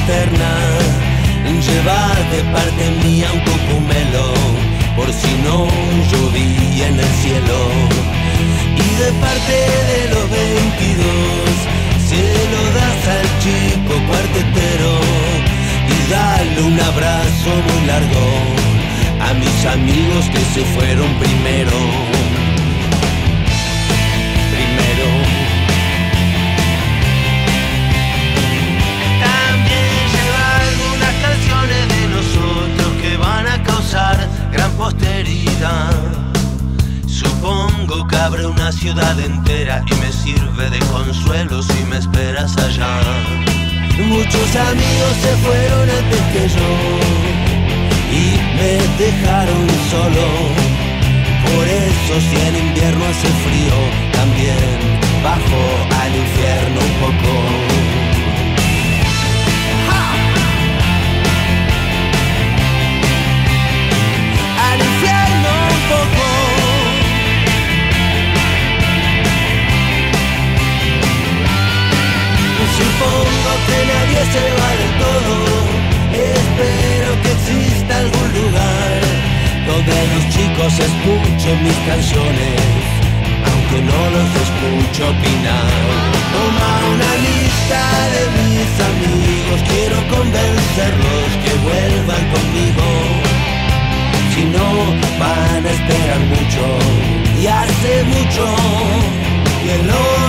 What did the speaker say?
eterna. Lleva de parte mía un cocumelo, por si no llovía en el cielo. Y de parte de los 22 se lo das al chico cuartetero. Y dale un abrazo muy largo a mis amigos que se fueron primero. También lleva algunas canciones de nosotros que van a causar gran posteridad. Supongo que abre una ciudad entera y me sirve de consuelo si me esperas allá. Muchos amigos se fueron antes que yo y me dejaron solo. Por eso si en invierno hace frío, también bajo al infierno un poco. ¡Ja! Al infierno un poco. Supongo que nadie se va del todo. Espero que exista algún lugar donde los chicos escuchen mis canciones, aunque no los escucho opinar. Toma una lista de mis amigos, quiero convencerlos que vuelvan conmigo. Si no, van a esperar mucho, y hace mucho que no